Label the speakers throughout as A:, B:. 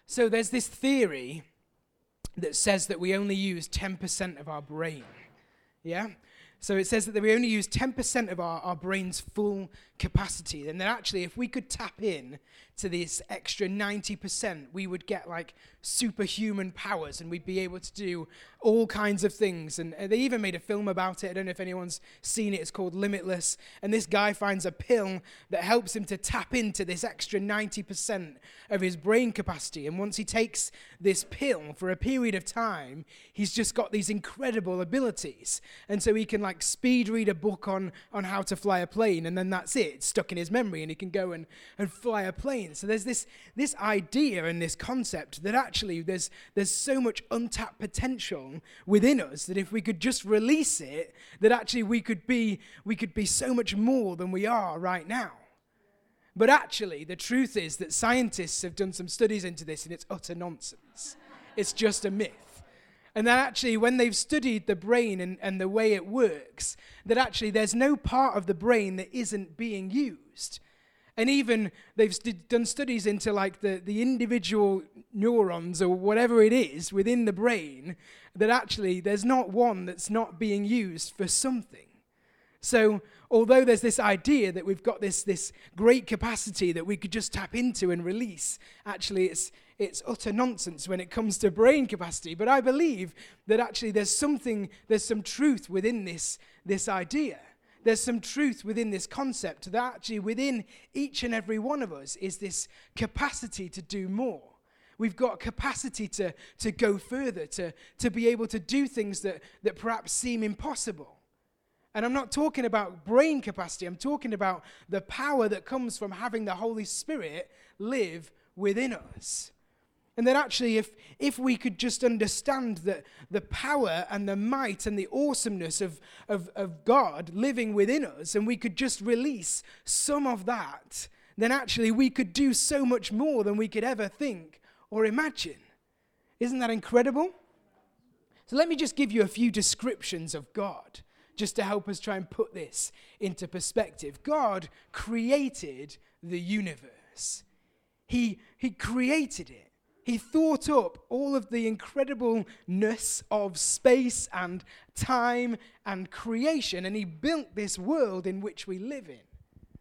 A: So there's this theory that says that we only use 10% of our brain. Yeah? So it says that we only use 10% of our brain's full capacity. And that actually, if we could tap in to this extra 90%, we would get like superhuman powers and we'd be able to do all kinds of things. And they even made a film about it. I don't know if anyone's seen it. It's called Limitless. And this guy finds a pill that helps him to tap into this extra 90% of his brain capacity. And once he takes this pill for a period of time, he's just got these incredible abilities. And so he can like speed read a book on how to fly a plane, and then that's it. It's stuck in his memory, and he can go and fly a plane. So there's this idea and this concept that actually there's so much untapped potential within us that if we could just release it, that actually we could be so much more than we are right now. But actually, the truth is that scientists have done some studies into this, and it's utter nonsense. It's just a myth. And that actually, when they've studied the brain and the way it works, that actually there's no part of the brain that isn't being used. And even they've done studies into like the individual neurons or whatever it is within the brain, that actually there's not one that's not being used for something. So although there's this idea that we've got this great capacity that we could just tap into and release, actually it's utter nonsense when it comes to brain capacity. But I believe that actually there's some truth within this idea. There's some truth within this concept that actually within each and every one of us is this capacity to do more. We've got capacity to go further, to be able to do things that perhaps seem impossible. And I'm not talking about brain capacity. I'm talking about the power that comes from having the Holy Spirit live within us. And that actually, if we could just understand that the power and the might and the awesomeness of God living within us, and we could just release some of that, then actually we could do so much more than we could ever think or imagine. Isn't that incredible? So let me just give you a few descriptions of God, just to help us try and put this into perspective. God created the universe. He created it. He thought up all of the incredibleness of space and time and creation, and he built this world in which we live in.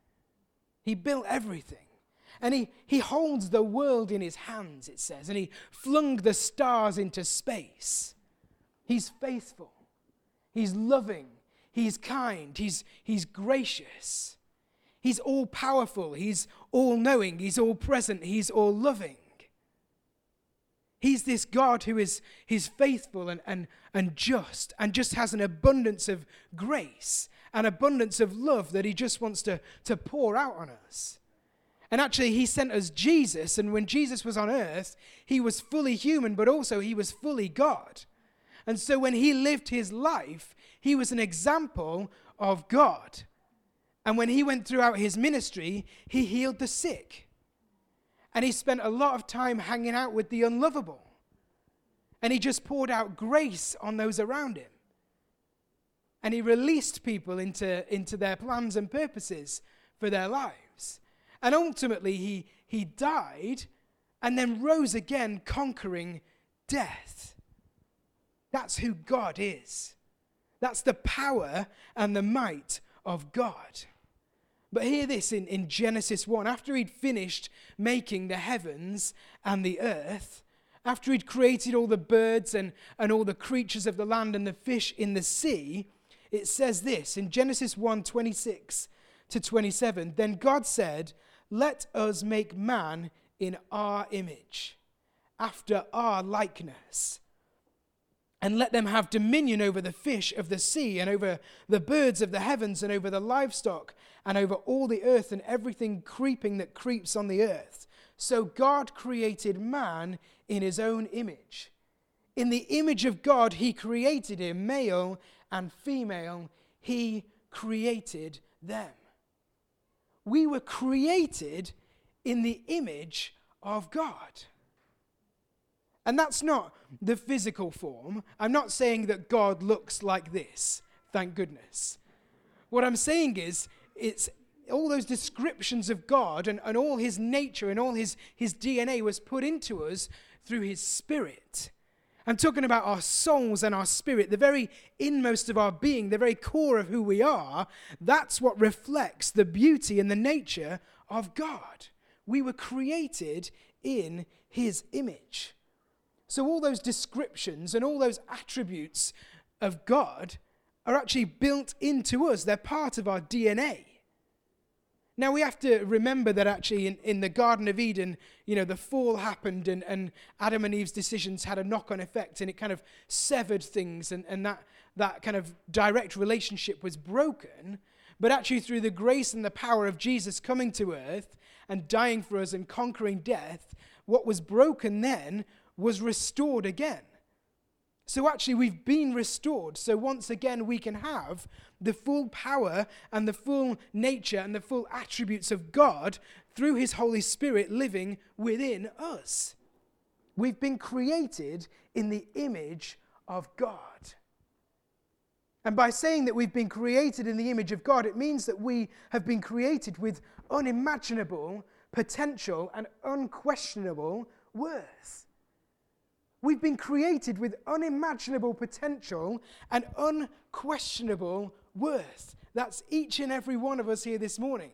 A: He built everything. And he holds the world in his hands, it says, and he flung the stars into space. He's faithful. He's loving. He's kind. He's gracious. He's all-powerful. He's all-knowing. He's all-present. He's all-loving. He's this God who is faithful and just, and just has an abundance of grace, an abundance of love that he just wants to pour out on us. And actually, he sent us Jesus, and when Jesus was on earth, he was fully human, but also he was fully God. And so when he lived his life, he was an example of God. And when he went throughout his ministry, he healed the sick. And he spent a lot of time hanging out with the unlovable. And he just poured out grace on those around him. And he released people into their plans and purposes for their lives. And ultimately, he died and then rose again, conquering death. That's who God is. That's the power and the might of God. But hear this in Genesis 1. After he'd finished making the heavens and the earth, after he'd created all the birds and all the creatures of the land and the fish in the sea, it says this in Genesis 1:26-27. Then God said, "Let us make man in our image, after our likeness. And let them have dominion over the fish of the sea and over the birds of the heavens and over the livestock and over all the earth and everything creeping that creeps on the earth." So God created man in his own image. In the image of God, he created him, male and female, he created them. We were created in the image of God. And that's not the physical form. I'm not saying that God looks like this, thank goodness. What I'm saying is, all those descriptions of God and all his nature and all his DNA was put into us through his Spirit. I'm talking about our souls and our spirit, the very inmost of our being, the very core of who we are. That's what reflects the beauty and the nature of God. We were created in his image. So all those descriptions and all those attributes of God are actually built into us. They're part of our DNA. Now, we have to remember that actually in the Garden of Eden, the fall happened and Adam and Eve's decisions had a knock-on effect, and it kind of severed things, and that kind of direct relationship was broken. But actually through the grace and the power of Jesus coming to earth and dying for us and conquering death, what was broken then was restored again. So actually we've been restored. So once again we can have the full power and the full nature and the full attributes of God through his Holy Spirit living within us. We've been created in the image of God. And by saying that we've been created in the image of God, it means that we have been created with unimaginable potential and unquestionable worth. We've been created with unimaginable potential and unquestionable worth. That's each and every one of us here this morning.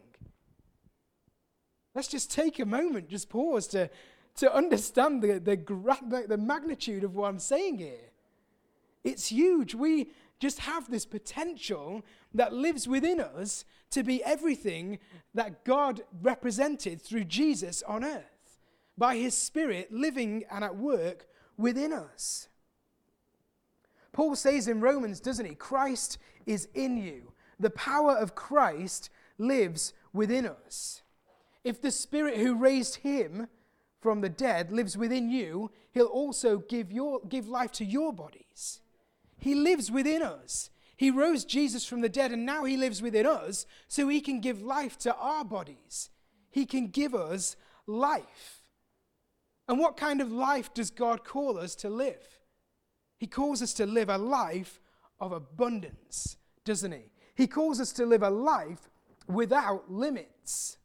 A: Let's just take a moment, just pause to understand the magnitude of what I'm saying here. It's huge. We just have this potential that lives within us to be everything that God represented through Jesus on earth, by his Spirit living and at work within us. Paul says in Romans, doesn't he? Christ is in you. The power of Christ lives within us. If the Spirit who raised him from the dead lives within you, he'll also give life to your bodies. He lives within us. He rose Jesus from the dead, and now he lives within us so he can give life to our bodies. He can give us life. And what kind of life does God call us to live? He calls us to live a life of abundance, doesn't he? He calls us to live a life without limits.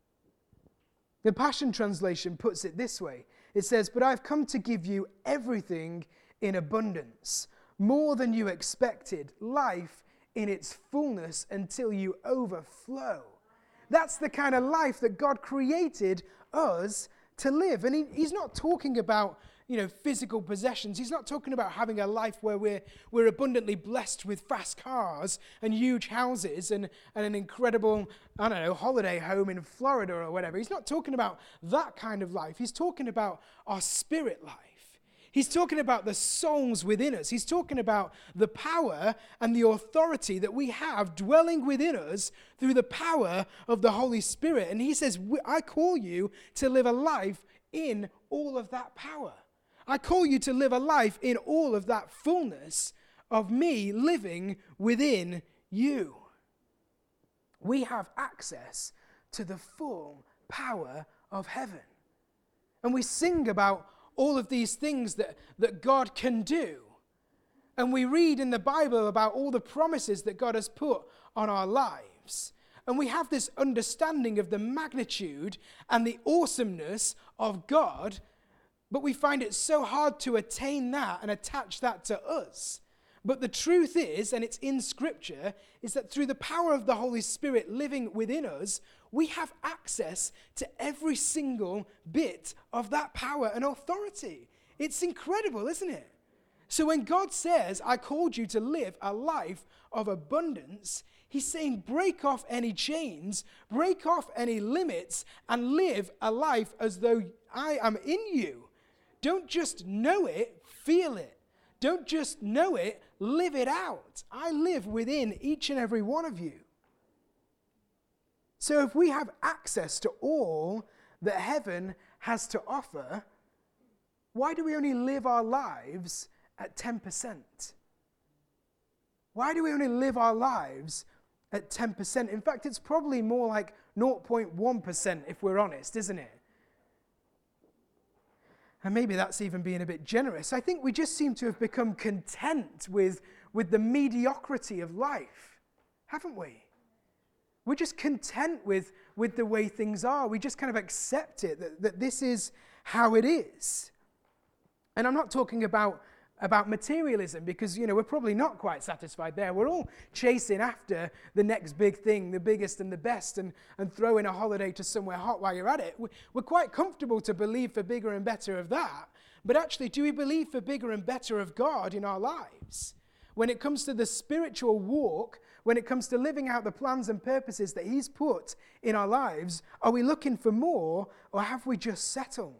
A: The Passion Translation puts it this way. It says, "But I've come to give you everything in abundance, more than you expected, life in its fullness until you overflow." That's the kind of life that God created us to live. And he's not talking about, physical possessions. He's not talking about having a life where we're abundantly blessed with fast cars and huge houses and an incredible, holiday home in Florida or whatever. He's not talking about that kind of life. He's talking about our spirit life. He's talking about the souls within us. He's talking about the power and the authority that we have dwelling within us through the power of the Holy Spirit. And he says, I call you to live a life in all of that power. I call you to live a life in all of that fullness of me living within you. We have access to the full power of heaven. And we sing about all of these things that God can do. And we read in the Bible about all the promises that God has put on our lives. And we have this understanding of the magnitude and the awesomeness of God, but we find it so hard to attain that and attach that to us. But the truth is, and it's in Scripture, is that through the power of the Holy Spirit living within us, we have access to every single bit of that power and authority. It's incredible, isn't it? So when God says, I called you to live a life of abundance, he's saying break off any chains, break off any limits, and live a life as though I am in you. Don't just know it, feel it. Don't just know it, live it out. I live within each and every one of you. So if we have access to all that heaven has to offer, why do we only live our lives at 10%? Why do we only live our lives at 10%? In fact, it's probably more like 0.1% if we're honest, isn't it? And maybe that's even being a bit generous. I think we just seem to have become content with the mediocrity of life, haven't we? we're just content with the way things are. We just kind of accept it, that this is how it is. And I'm not talking about materialism, because, we're probably not quite satisfied there. We're all chasing after the next big thing, the biggest and the best, and throwing a holiday to somewhere hot while you're at it. We're quite comfortable to believe for bigger and better of that. But actually, do we believe for bigger and better of God in our lives? When it comes to the spiritual walk, when it comes to living out the plans and purposes that He's put in our lives, are we looking for more, or have we just settled?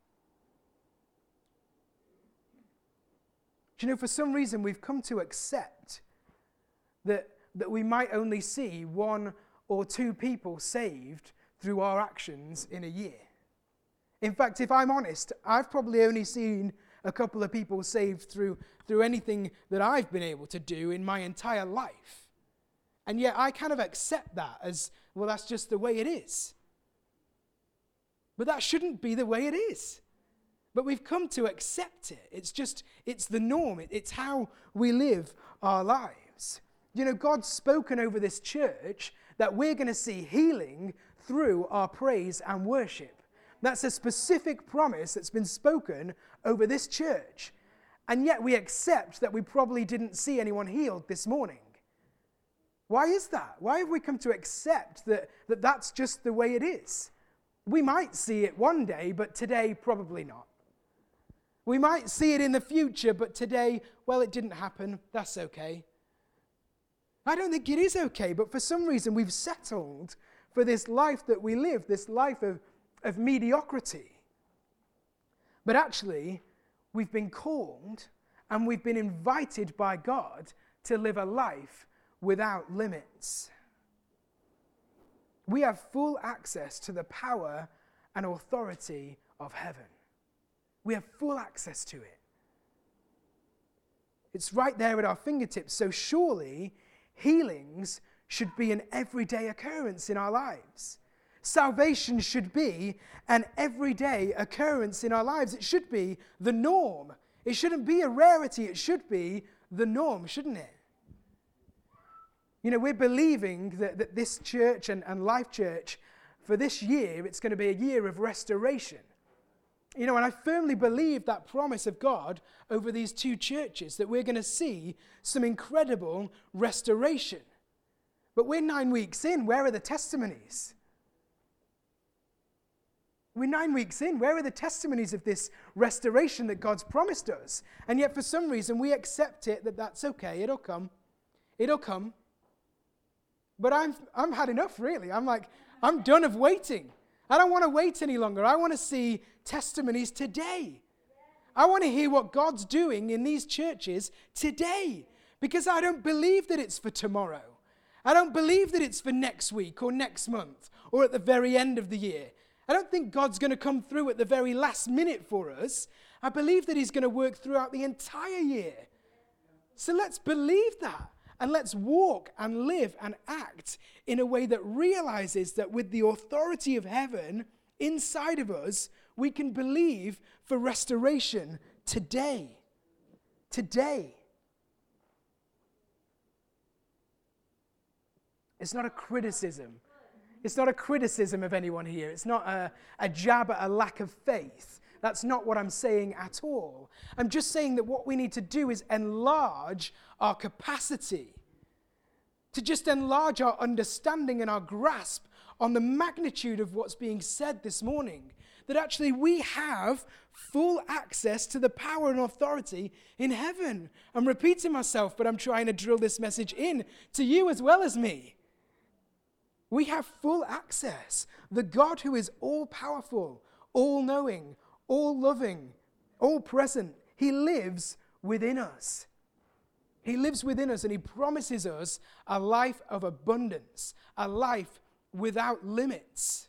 A: For some reason, we've come to accept that we might only see 1 or 2 people saved through our actions in a year. In fact, if I'm honest, I've probably only seen a couple of people saved through anything that I've been able to do in my entire life. And yet I kind of accept that as, well, that's just the way it is. But that shouldn't be the way it is. But we've come to accept it. It's the norm. It's how we live our lives. God's spoken over this church that we're going to see healing through our praise and worship. That's a specific promise that's been spoken over this church. And yet we accept that we probably didn't see anyone healed this morning. Why is that? Why have we come to accept that that's just the way it is? We might see it one day, but today probably not. We might see it in the future, but today, well, it didn't happen. That's okay. I don't think it is okay, but for some reason we've settled for this life that we live, this life of mediocrity. But actually, we've been called and we've been invited by God to live a life without limits. We have full access to the power and authority of heaven. We have full access to it. It's right there at our fingertips. So surely healings should be an everyday occurrence in our lives. Salvation should be an everyday occurrence in our lives. It should be the norm. It shouldn't be a rarity. It should be the norm, shouldn't it? We're believing that this church and Life Church, for this year, it's going to be a year of restoration. And I firmly believe that promise of God over these 2 churches, that we're going to see some incredible restoration. But we're 9 weeks in. Where are the testimonies? We're 9 weeks in. Where are the testimonies of this restoration that God's promised us? And yet for some reason we accept it, that's okay. It'll come. It'll come. But I'm had enough, really. I'm done of waiting. I don't want to wait any longer. I want to see testimonies today. I want to hear what God's doing in these churches today, because I don't believe that it's for tomorrow. I don't believe that it's for next week or next month or at the very end of the year. I don't think God's going to come through at the very last minute for us. I believe that He's going to work throughout the entire year. So let's believe that. And let's walk and live and act in a way that realizes that with the authority of heaven inside of us, we can believe for restoration today. Today. It's not a criticism. It's not a criticism of anyone here. It's not a jab at a lack of faith. That's not what I'm saying at all. I'm just saying that what we need to do is enlarge our capacity, to just enlarge our understanding and our grasp on the magnitude of what's being said this morning. That actually we have full access to the power and authority in heaven. I'm repeating myself, but I'm trying to drill this message in to you as well as me. We have full access. The God who is all-powerful, all-knowing, all-loving, all-present, He lives within us. He lives within us and He promises us a life of abundance, a life without limits.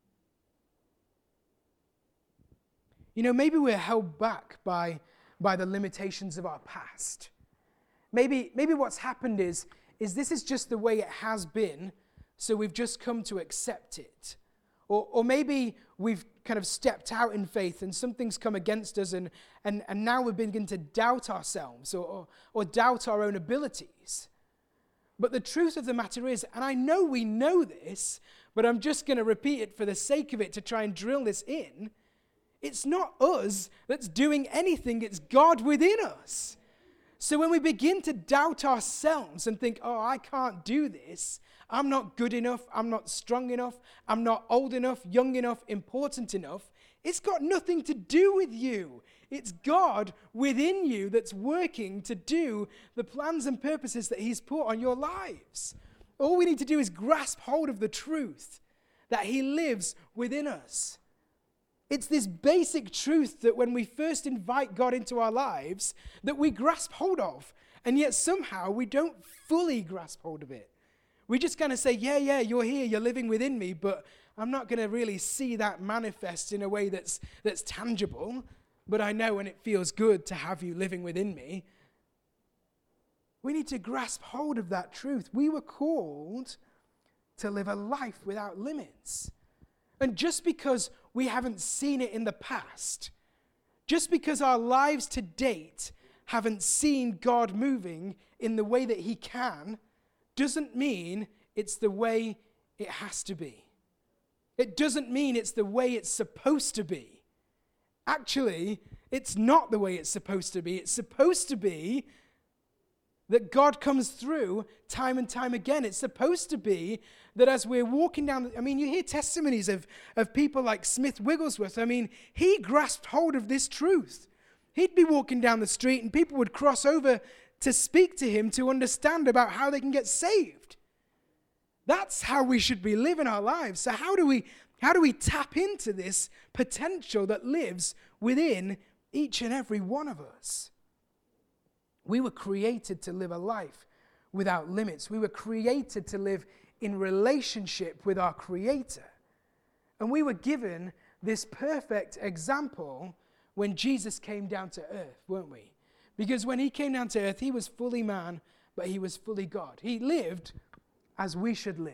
A: Maybe we're held back by the limitations of our past. Maybe what's happened is this is just the way it has been, so we've just come to accept it. Or maybe we've kind of stepped out in faith and something's come against us and now we begin to doubt ourselves or doubt our own abilities. But the truth of the matter is, and I know we know this, but I'm just going to repeat it for the sake of it to try and drill this in. It's not us that's doing anything, it's God within us. So when we begin to doubt ourselves and think, oh, I can't do this, I'm not good enough, I'm not strong enough, I'm not old enough, young enough, important enough, it's got nothing to do with you. It's God within you that's working to do the plans and purposes that he's put on your lives. All we need to do is grasp hold of the truth that he lives within us. It's this basic truth that when we first invite God into our lives, that we grasp hold of, and yet somehow we don't fully grasp hold of it. We just kind of say, yeah, you're here, you're living within me, but I'm not going to really see that manifest in a way that's tangible, but I know and it feels good to have you living within me. We need to grasp hold of that truth. We were called to live a life without limits. And just because we haven't seen it in the past, just because our lives to date haven't seen God moving in the way that he can, doesn't mean it's the way it has to be. It doesn't mean it's the way it's supposed to be. Actually, it's not the way it's supposed to be. It's supposed to be that God comes through time and time again. It's supposed to be that as we're walking down, you hear testimonies of people like Smith Wigglesworth. He grasped hold of this truth. He'd be walking down the street and people would cross over to speak to him to understand about how they can get saved. That's how we should be living our lives. So how do we tap into this potential that lives within each and every one of us? We were created to live a life without limits. We were created to live in relationship with our Creator. And we were given this perfect example when Jesus came down to earth, weren't we? Because when he came down to earth, he was fully man, but he was fully God. He lived as we should live.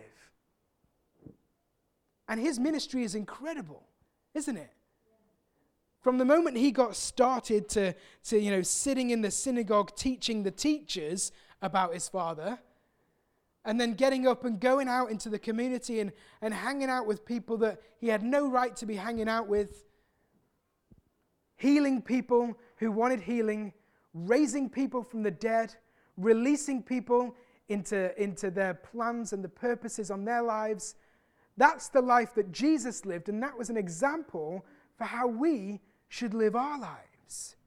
A: And his ministry is incredible, isn't it? From the moment he got started to sitting in the synagogue teaching the teachers about his Father, and then getting up and going out into the community and hanging out with people that he had no right to be hanging out with, healing people who wanted healing, raising people from the dead, releasing people into their plans and the purposes on their lives. That's the life that Jesus lived, and that was an example for how we should live our lives.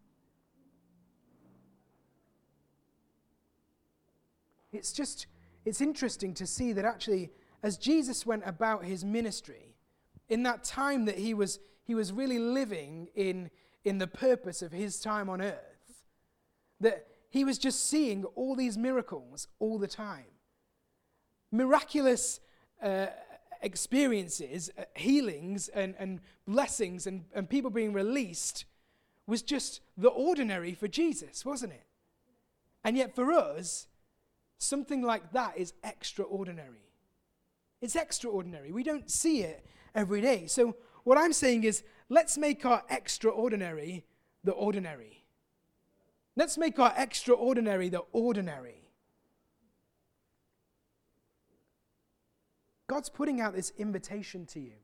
A: It's interesting to see that actually, as Jesus went about his ministry, in that time that he was really living in the purpose of his time on earth, that he was just seeing all these miracles all the time. Miraculous experiences, healings and blessings and people being released was just the ordinary for Jesus, wasn't it? And yet for us, something like that is extraordinary. It's extraordinary. We don't see it every day. So what I'm saying is, let's make our extraordinary the ordinary. Let's make our extraordinary the ordinary. God's putting out this invitation to you.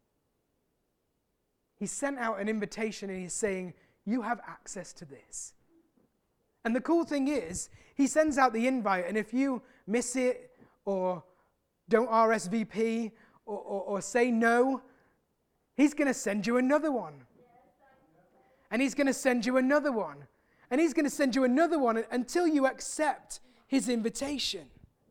A: He sent out an invitation and he's saying, you have access to this. And the cool thing is, he sends out the invite, and if you miss it or don't RSVP or say no, he's going to send you another one. And he's going to send you another one. And he's going to send you another one until you accept his invitation.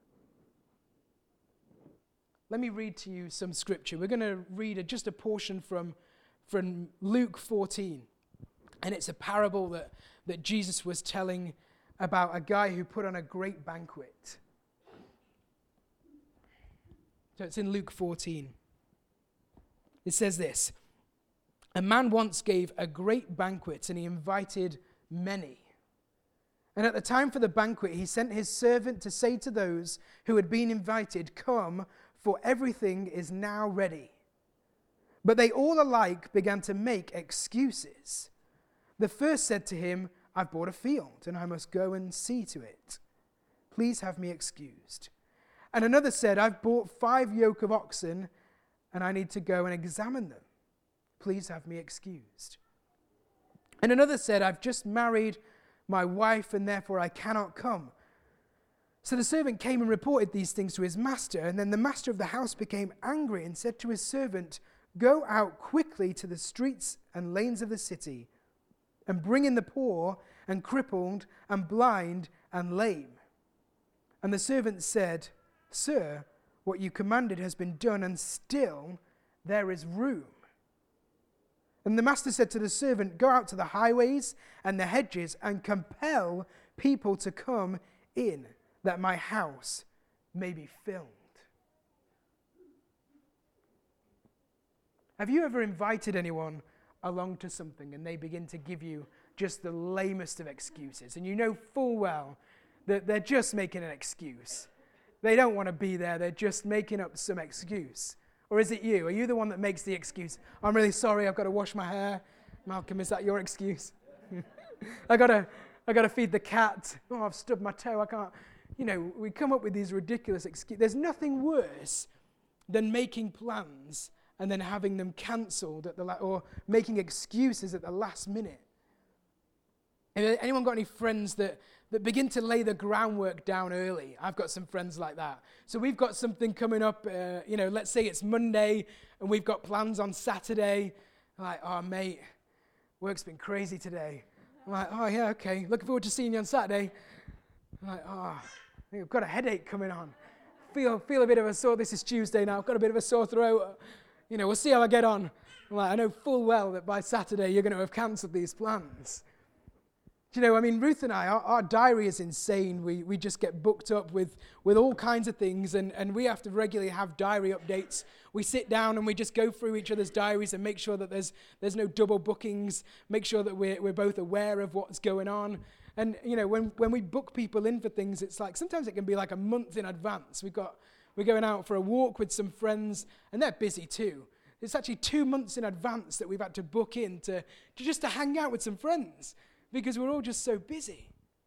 A: Let me read to you some scripture. We're going to read just a portion from Luke 14. And it's a parable that Jesus was telling about a guy who put on a great banquet. So it's in Luke 14. It says this: a man once gave a great banquet and he invited many. And at the time for the banquet, he sent his servant to say to those who had been invited, come, for everything is now ready. But they all alike began to make excuses. The first said to him, I've bought a field and I must go and see to it. Please have me excused. And another said, I've bought 5 yoke of oxen, and I need to go and examine them. Please have me excused. And another said, I've just married my wife, and therefore I cannot come. So the servant came and reported these things to his master, and then the master of the house became angry and said to his servant, go out quickly to the streets and lanes of the city, and bring in the poor and crippled and blind and lame. And the servant said, Sir, what you commanded has been done, and still there is room. And the master said to the servant, go out to the highways and the hedges and compel people to come in, that my house may be filled. Have you ever invited anyone along to something and they begin to give you just the lamest of excuses, and you know full well that they're just making an excuse? They don't want to be there, they're just making up some excuse. Or is it you? Are you the one that makes the excuse? I'm really sorry, I've got to wash my hair. Malcolm, is that your excuse? I got to feed the cat. Oh, I've stubbed my toe, I can't. You know, we come up with these ridiculous excuses. There's nothing worse than making plans and then having them cancelled or making excuses at the last minute. Anyone got any friends that begin to lay the groundwork down early? I've got some friends like that. So we've got something coming up, let's say it's Monday, and we've got plans on Saturday. I'm like, oh, mate, work's been crazy today. I'm like, oh, yeah, okay, looking forward to seeing you on Saturday. I'm like, oh, I think I've got a headache coming on. Feel a bit of a sore. This is Tuesday now. I've got a bit of a sore throat. We'll see how I get on. I'm like, I know full well that by Saturday you're going to have cancelled these plans. Ruth and I, our diary is insane. We just get booked up with all kinds of things, and we have to regularly have diary updates. We sit down and we just go through each other's diaries and make sure that there's no double bookings, make sure that we're both aware of what's going on. And, when we book people in for things, it's like, sometimes it can be like a month in advance. We're going out for a walk with some friends, and they're busy too. It's actually 2 months in advance that we've had to book in to hang out with some friends, because we're all just so busy.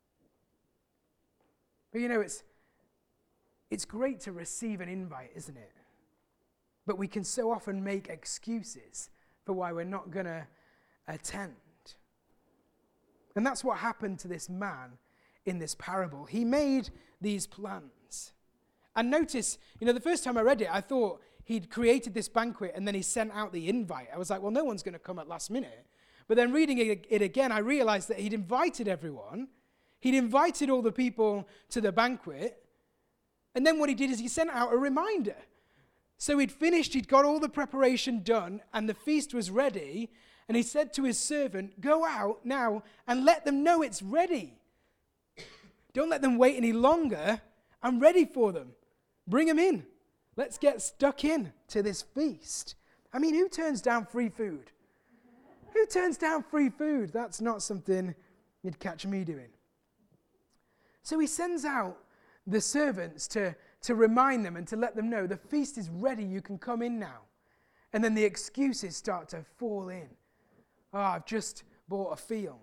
A: But it's great to receive an invite, isn't it? But we can so often make excuses for why we're not going to attend. And that's what happened to this man in this parable. He made these plans. And notice, the first time I read it, I thought he'd created this banquet and then he sent out the invite. I was like, well, no one's going to come at last minute. But then reading it again, I realized that he'd invited everyone. He'd invited all the people to the banquet. And then what he did is he sent out a reminder. So he'd finished, he'd got all the preparation done, and the feast was ready. And he said to his servant, go out now and let them know it's ready. Don't let them wait any longer. I'm ready for them. Bring them in. Let's get stuck in to this feast. Who turns down free food? Who turns down free food? That's not something you'd catch me doing. So he sends out the servants to remind them and to let them know the feast is ready, you can come in now. And then the excuses start to fall in. Oh, I've just bought a field.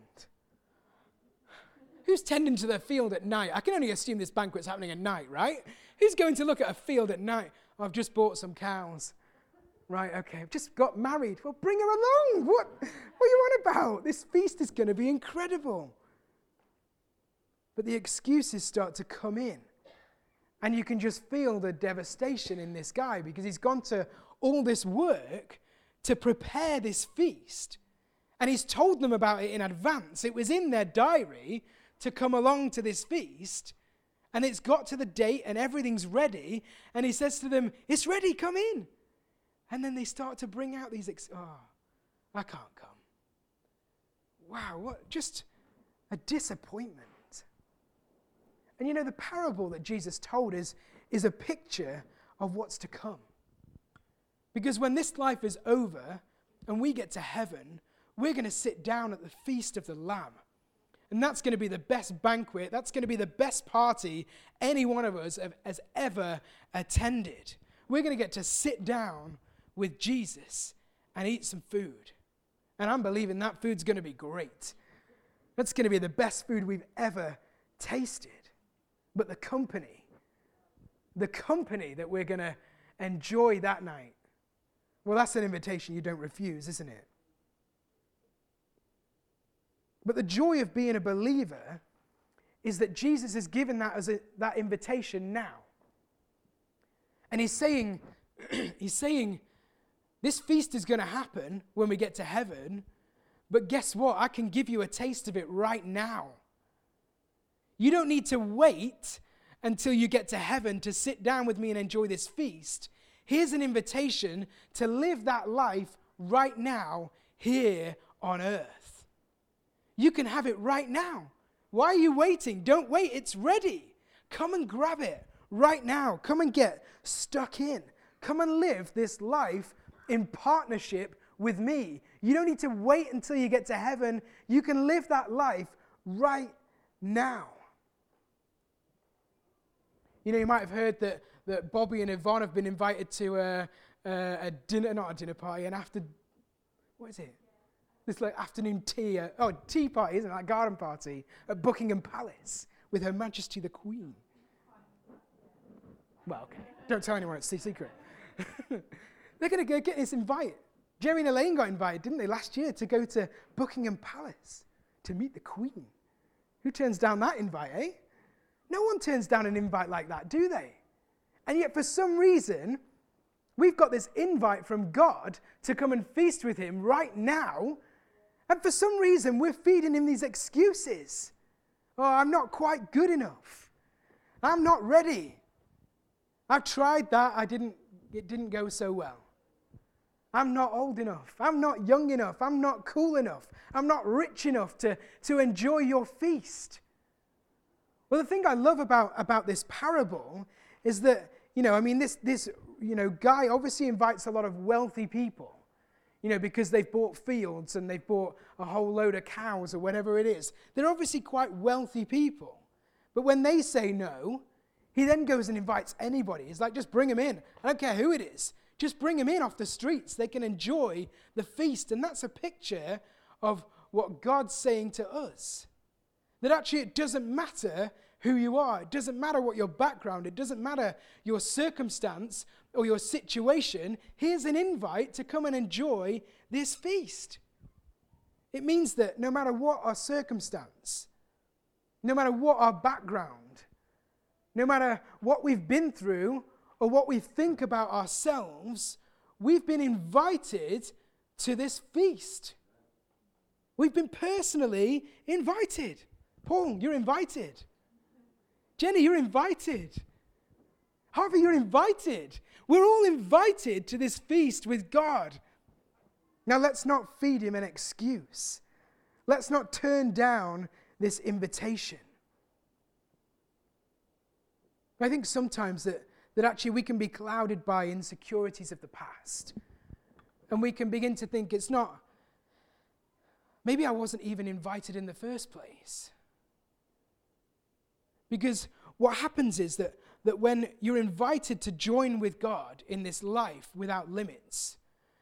A: Who's tending to their field at night? I can only assume this banquet's happening at night, right? Who's going to look at a field at night? Oh, I've just bought some cows. Right, okay, I've just got married. Well, bring her along. What are you on about? This feast is going to be incredible. But the excuses start to come in. And you can just feel the devastation in this guy, because he's gone to all this work to prepare this feast. And he's told them about it in advance. It was in their diary to come along to this feast. And it's got to the date and everything's ready. And he says to them, it's ready, come in. And then they start to bring out these, I can't come. Wow, what just a disappointment. And the parable that Jesus told is a picture of what's to come. Because when this life is over and we get to heaven, we're going to sit down at the feast of the Lamb. And that's going to be the best banquet. That's going to be the best party any one of us has ever attended. We're going to get to sit down with Jesus and eat some food. And I'm believing that food's going to be great. That's going to be the best food we've ever tasted. but the company that we're going to enjoy that night, well, that's an invitation you don't refuse, isn't it? But the joy of being a believer is that Jesus has given that as that invitation now. And he's saying, this feast is going to happen when we get to heaven, but guess what? I can give you a taste of it right now. You don't need to wait until you get to heaven to sit down with me and enjoy this feast. Here's an invitation to live that life right now here on earth. You can have it right now. Why are you waiting? Don't wait. It's ready. Come and grab it right now. Come and get stuck in. Come and live this life in partnership with me. You don't need to wait until you get to heaven. You can live that life right now. You know, you might have heard that Bobby and Yvonne have been invited to a dinner, not a dinner party, what is it? This like afternoon tea, tea party, isn't it? Like garden party at Buckingham Palace with Her Majesty the Queen. Well, okay, don't tell anyone, it's a secret. They're going to go get this invite. Jerry and Elaine got invited, didn't they, last year to go to Buckingham Palace to meet the Queen. Who turns down that invite, eh? No one turns down an invite like that, do they? And yet for some reason, we've got this invite from God to come and feast with him right now. And for some reason, we're feeding him these excuses. Oh, I'm not quite good enough. I'm not ready. I've tried that. It didn't go so well. I'm not old enough. I'm not young enough. I'm not cool enough. I'm not rich enough to enjoy your feast. Well, the thing I love about this parable is that, this guy obviously invites a lot of wealthy people, because they've bought fields and they've bought a whole load of cows or whatever it is. They're obviously quite wealthy people. But when they say no, he then goes and invites anybody. He's like, just bring them in. I don't care who it is. Just bring them in off the streets. They can enjoy the feast. And that's a picture of what God's saying to us. That actually it doesn't matter who you are. It doesn't matter what your background. It doesn't matter your circumstance or your situation. Here's an invite to come and enjoy this feast. It means that no matter what our circumstance, no matter what our background, no matter what we've been through or what we think about ourselves, we've been invited to this feast. We've been personally invited. Paul, you're invited. Jenny, you're invited. Harvey, you're invited. We're all invited to this feast with God. Now, let's not feed him an excuse. Let's not turn down this invitation. I think sometimes that actually we can be clouded by insecurities of the past. And we can begin to think it's not, maybe I wasn't even invited in the first place. Because what happens is that when you're invited to join with God in this life without limits,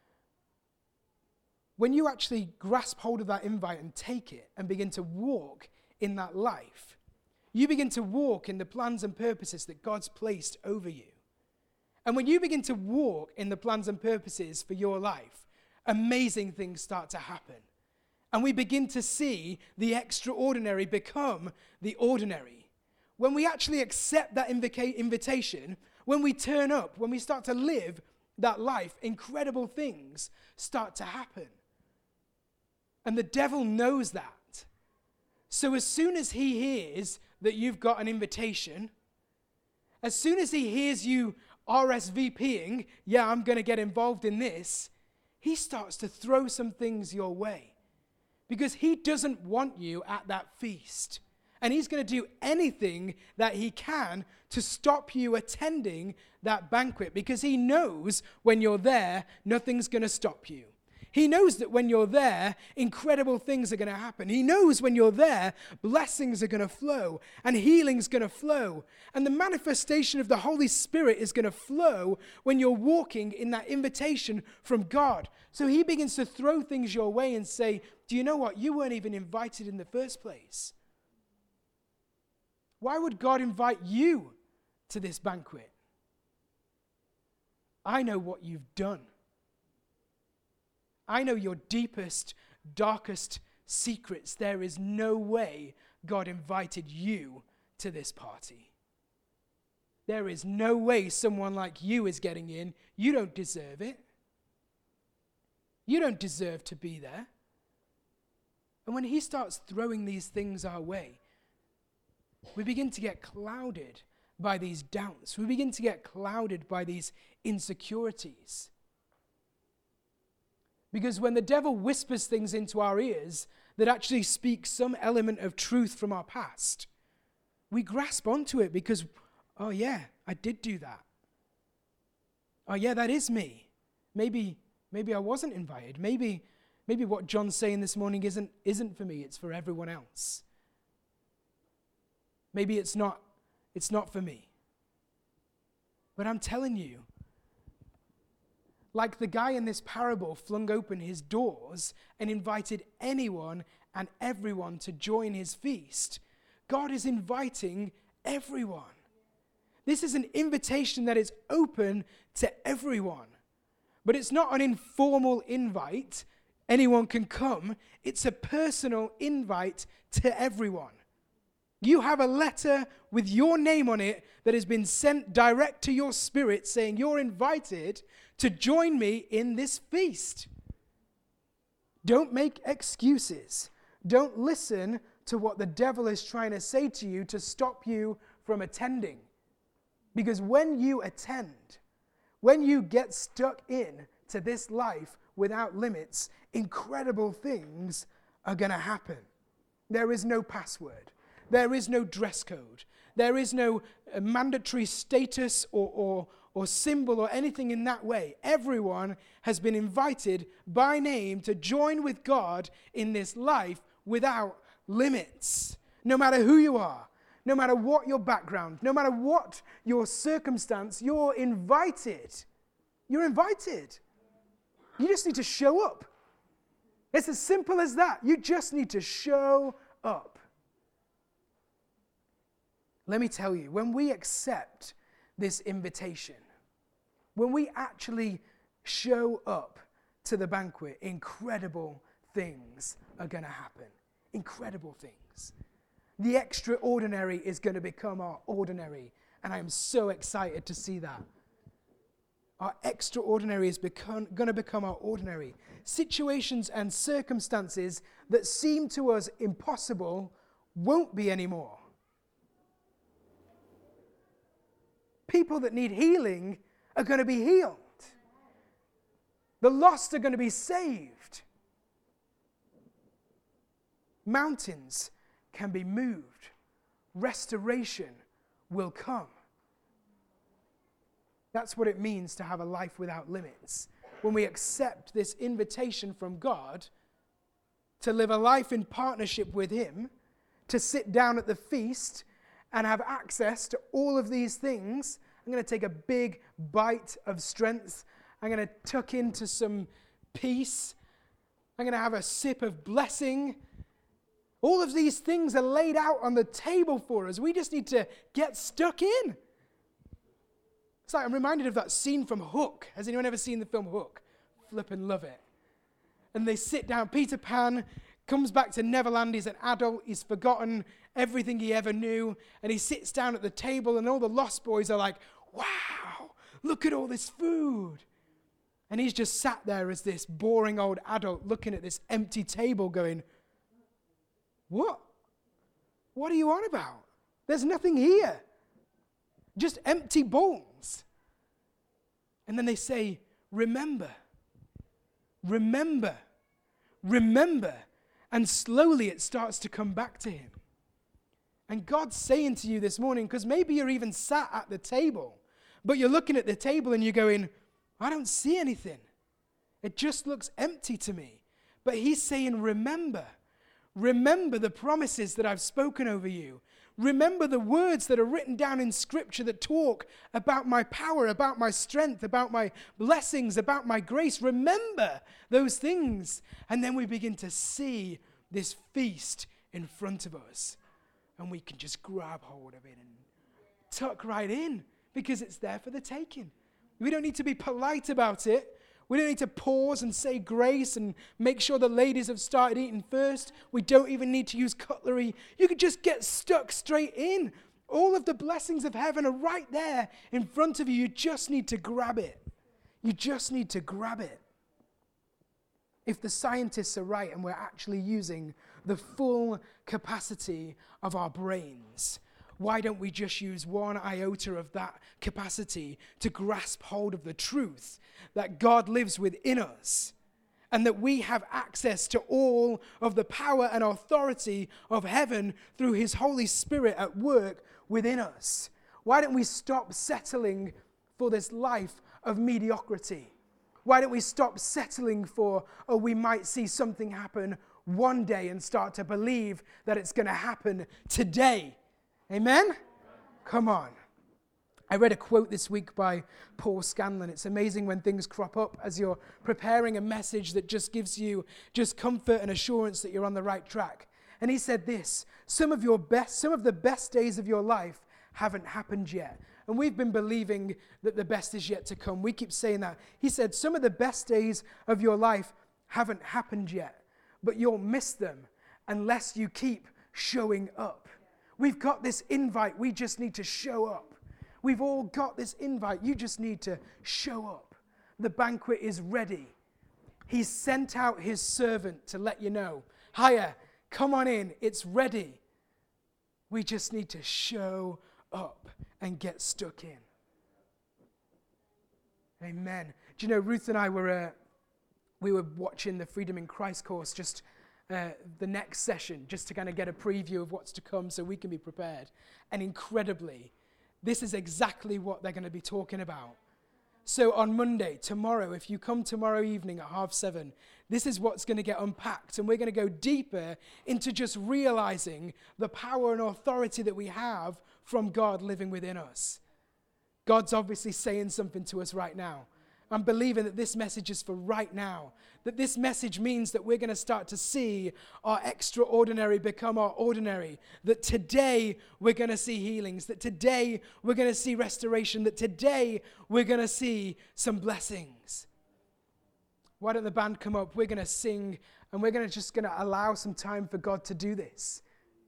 A: when you actually grasp hold of that invite and take it and begin to walk in that life, you begin to walk in the plans and purposes that God's placed over you. And when you begin to walk in the plans and purposes for your life, amazing things start to happen. And we begin to see the extraordinary become the ordinary. When we actually accept that invitation, when we turn up, when we start to live that life, incredible things start to happen. And the devil knows that. So as soon as he hears that you've got an invitation, as soon as he hears you RSVPing, yeah, I'm going to get involved in this, he starts to throw some things your way. Because he doesn't want you at that feast. And he's going to do anything that he can to stop you attending that banquet. Because he knows when you're there, nothing's going to stop you. He knows that when you're there, incredible things are going to happen. He knows when you're there, blessings are going to flow and healing's going to flow. And the manifestation of the Holy Spirit is going to flow when you're walking in that invitation from God. So he begins to throw things your way and say, do you know what? You weren't even invited in the first place. Why would God invite you to this banquet? I know what you've done. I know your deepest, darkest secrets. There is no way God invited you to this party. There is no way someone like you is getting in. You don't deserve it. You don't deserve to be there. And when he starts throwing these things our way, we begin to get clouded by these doubts. We begin to get clouded by these insecurities. Because when the devil whispers things into our ears that actually speak some element of truth from our past, we grasp onto it because, oh yeah, I did do that. Oh yeah, that is me. Maybe I wasn't invited. Maybe what John's saying this morning isn't for me, it's for everyone else. Maybe it's not for me. But I'm telling you, like the guy in this parable flung open his doors and invited anyone and everyone to join his feast, God is inviting everyone. This is an invitation that is open to everyone. But it's not an informal invite. Anyone can come. It's a personal invite to everyone. You have a letter with your name on it that has been sent direct to your spirit saying you're invited to join me in this feast. Don't make excuses. Don't listen to what the devil is trying to say to you to stop you from attending. Because when you attend, when you get stuck in to this life without limits, incredible things are going to happen. There is no password. There is no dress code. There is no mandatory status or symbol or anything in that way. Everyone has been invited by name to join with God in this life without limits. No matter who you are, no matter what your background, no matter what your circumstance, you're invited. You're invited. You just need to show up. It's as simple as that. You just need to show up. Let me tell you, when we accept this invitation, when we actually show up to the banquet, incredible things are going to happen. Incredible things. The extraordinary is going to become our ordinary, and I am so excited to see that. Our extraordinary is going to become our ordinary. Situations and circumstances that seem to us impossible won't be anymore. People that need healing are going to be healed. The lost are going to be saved. Mountains can be moved. Restoration will come. That's what it means to have a life without limits. When we accept this invitation from God to live a life in partnership with Him, to sit down at the feast and have access to all of these things, I'm going to take a big bite of strength. I'm going to tuck into some peace. I'm going to have a sip of blessing. All of these things are laid out on the table for us. We just need to get stuck in. It's like I'm reminded of that scene from Hook. Has anyone ever seen the film Hook? Flippin' love it. And they sit down. Peter Pan comes back to Neverland. He's an adult. He's forgotten everything he ever knew. And he sits down at the table and all the Lost Boys are like, wow, look at all this food. And he's just sat there as this boring old adult looking at this empty table going, what? What are you on about? There's nothing here. Just empty bowls. And then they say, remember. Remember. Remember. And slowly it starts to come back to him. And God's saying to you this morning, because maybe you're even sat at the table, but you're looking at the table and you're going, I don't see anything. It just looks empty to me. But he's saying, remember. Remember the promises that I've spoken over you. Remember the words that are written down in Scripture that talk about my power, about my strength, about my blessings, about my grace. Remember those things. And then we begin to see this feast in front of us. and we can just grab hold of it and tuck right in because it's there for the taking. We don't need to be polite about it. We don't need to pause and say grace and make sure the ladies have started eating first. We don't even need to use cutlery. You could just get stuck straight in. All of the blessings of heaven are right there in front of you. You just need to grab it. You just need to grab it. If the scientists are right and we're actually using the full capacity of our brains, why don't we just use one iota of that capacity to grasp hold of the truth that God lives within us and that we have access to all of the power and authority of heaven through his Holy Spirit at work within us? Why don't we stop settling for this life of mediocrity? Why don't we stop settling for, oh, we might see something happen one day and start to believe that it's going to happen today? Amen? Come on. I read a quote this week by Paul Scanlon. It's amazing when things crop up as you're preparing a message that just gives you just comfort and assurance that you're on the right track. And he said this, some of the best days of your life haven't happened yet. And we've been believing that the best is yet to come. We keep saying that. He said, some of the best days of your life haven't happened yet, but you'll miss them unless you keep showing up. We've got this invite. We just need to show up. We've all got this invite. You just need to show up. The banquet is ready. He sent out his servant to let you know, hiya, come on in. It's ready. We just need to show up and get stuck in. Amen. Do you know, Ruth and I were watching the Freedom in Christ course just the next session, just to kind of get a preview of what's to come so we can be prepared. And incredibly, this is exactly what they're going to be talking about. So on Monday, tomorrow, if you come tomorrow evening at 7:30, this is what's going to get unpacked. And we're going to go deeper into just realizing the power and authority that we have from God living within us. God's obviously saying something to us right now. I'm believing that this message is for right now. That this message means that we're going to start to see our extraordinary become our ordinary. That today we're going to see healings. That today we're going to see restoration. That today we're going to see some blessings. Why don't the band come up? We're going to sing and we're just going to allow some time for God to do this.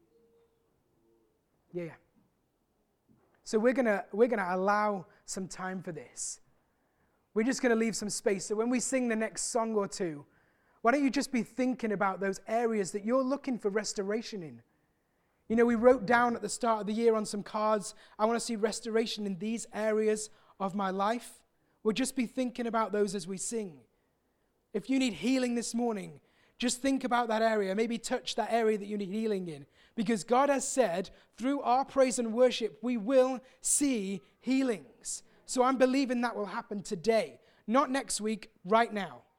A: Yeah. So we're going to allow some time for this. We're just going to leave some space. So when we sing the next song or two, why don't you just be thinking about those areas that you're looking for restoration in? You know, we wrote down at the start of the year on some cards, I want to see restoration in these areas of my life. We'll just be thinking about those as we sing. If you need healing this morning, just think about that area. Maybe touch that area that you need healing in. Because God has said, through our praise and worship, we will see healings. So I'm believing that will happen today, not next week, right now.